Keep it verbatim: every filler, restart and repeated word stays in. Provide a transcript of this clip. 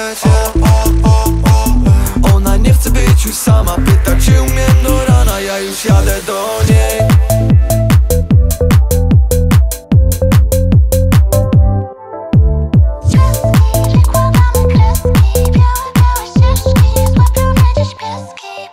być, yeah. Ona nie chce być już sama, pyta czy umiem do rana, ja już jadę do niej.